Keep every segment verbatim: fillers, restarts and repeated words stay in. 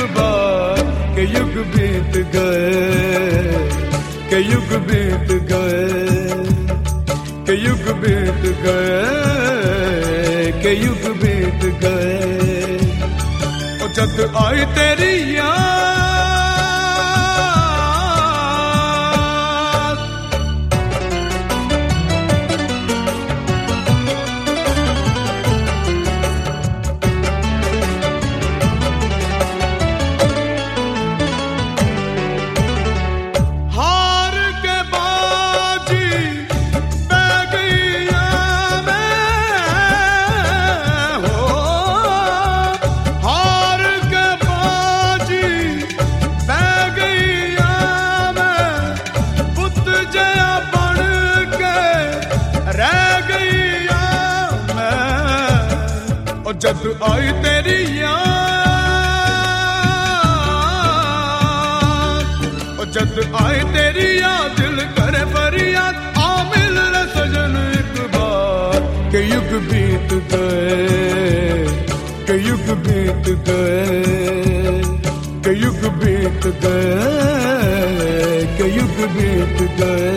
बार के युग बीत गए, के युग बीत गए, के युग बीत गए, के युग बीत गए। और जद आई तेरी याद जब आई तेरी याद, और जब आई तेरी याद दिल करे फरियाद, आ मिल रे सजन एक बार के युग बीत गए, के युग बीत गए, के युग बीत गए, के युग बीत गए।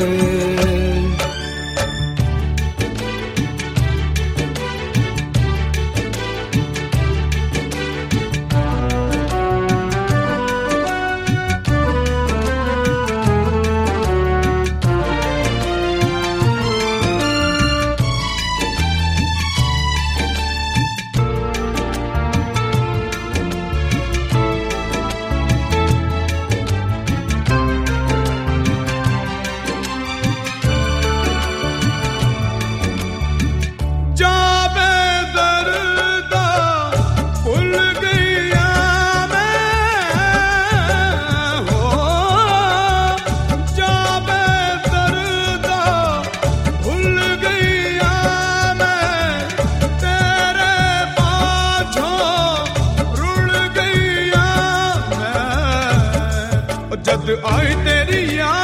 जद आई तेरी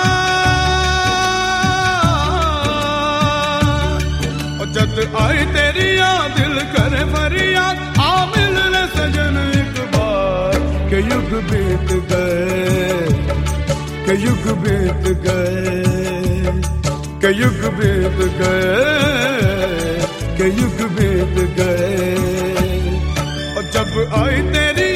याद, और जद आई तेरी याद दिल करे फरियाद, आ मिल ले सजन एक बार के युग बीत गए, के युग बीत गए, के युग बीत गए, के युग बीत गए। और जब आई तेरी